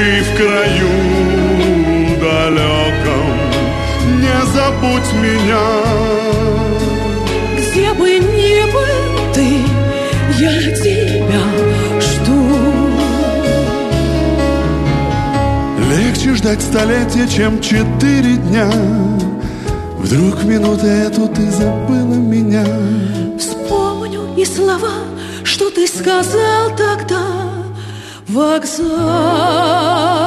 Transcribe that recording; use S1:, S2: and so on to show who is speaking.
S1: ты в краю далеком, не забудь меня.
S2: Где бы ни был ты, я тебя жду.
S1: Легче ждать столетия, чем 4 дня. Вдруг минуты эту ты забыла меня.
S2: Вспомню и слова, что ты сказал тогда. Вокзал.